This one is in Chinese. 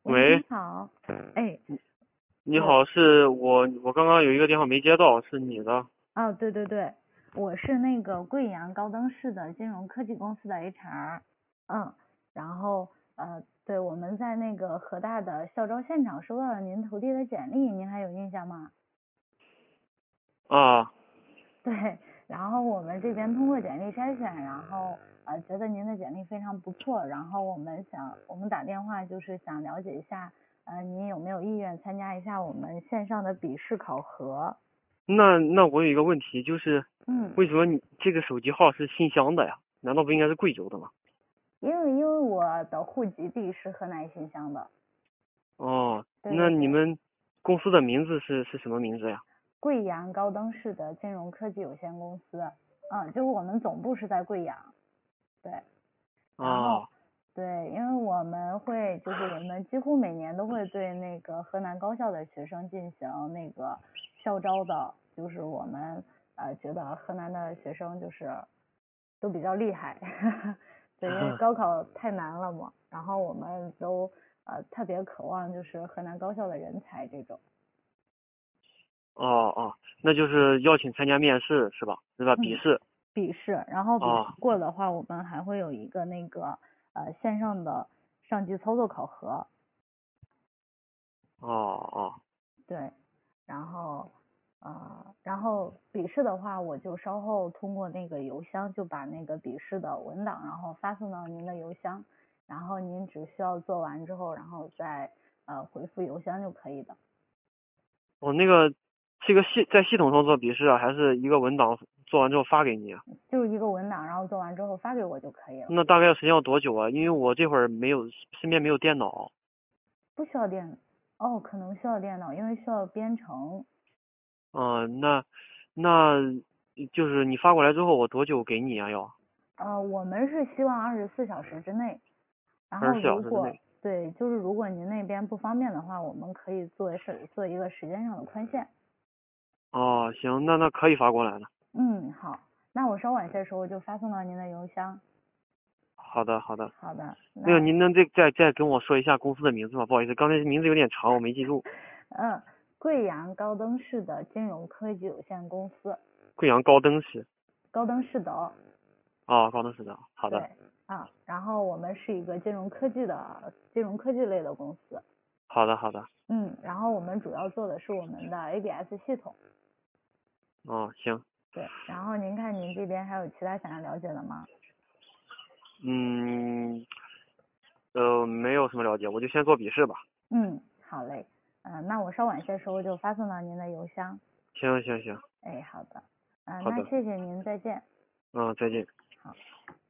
喂，你喂， 好。哎，我， 你好，是我刚刚有一个电话没接到，是你的。 哦，对对对，我是那个贵阳高登市的金融科技公司的 HR。嗯，然后对，我们在那个河大的校招现场收到了您投递的简历，您还有印象吗？ 啊。 对，然后我们这边通过简历筛选，然后觉得您的简历非常不错，然后我们打电话就是想了解一下，您有没有意愿参加一下我们线上的笔试考核？ 那我有一个问题，就是嗯。 为什么你这个手机号是信箱的呀？难道不应该是贵州的吗？ 因为我的户籍地是河南新乡的。 哦，那对对对， 你们公司的名字是什么名字呀？ 贵阳高登市的金融科技有限公司。就是我们总部是在贵阳。对，然后哦。 对，因为我们几乎每年都会对那个河南高校的学生进行那个校招的，就是我们觉得河南的学生就是都比较厉害。对，因为高考太难了嘛，然后我们都特别渴望就是河南高校的人才这种。 哦哦，那就是邀请参加面试是吧？对吧？笔嗯， 试。 笔试，然后笔试哦过的话，我们还会有一个那个线上的上机操作考核。 哦哦。 对，然后笔试的话，我就稍后通过那个邮箱就把那个笔试的文档，然后发送到您的邮箱，然后您只需要做完之后，然后再回复邮箱就可以的。 我那个这个在系统上做笔试啊，还是一个文档做完之后发给你啊？ 就是一个文档，然后做完之后发给我就可以了。 那大概时间要多久啊？因为我这会儿身边没有电脑。 不需要电脑。哦，可能需要电脑，因为需要编程。 那就是你发过来之后，我多久给你啊？要我们是希望24小时之内，然后二十四小时之内。 对，就是如果您那边不方便的话，我们可以做一个时间上的宽限。 哦，行，那可以发过来的。 嗯，好，那我稍晚些时候就发送到您的邮箱。 好的，好的。 好的， 那个， 那您能再跟我说一下公司的名字吗？不好意思，刚才名字有点长，我没记住。 贵阳高登市的金融科技有限公司。 贵阳高登市。 高登市的哦。 啊，高登市的。好对的， 然后我们是一个金融科技类的公司。 好的，好的。 然后我们主要做的是我们的 ABS 系统。 哦，行。 对，然后您看您这边还有其他想要了解的吗？ 嗯，没有什么了解，我就先做笔试吧。 好嘞。那我稍晚些时候就发送到您的邮箱。 行行行。 哎，好的。 好的。 那谢谢您，再见。 再见。 好。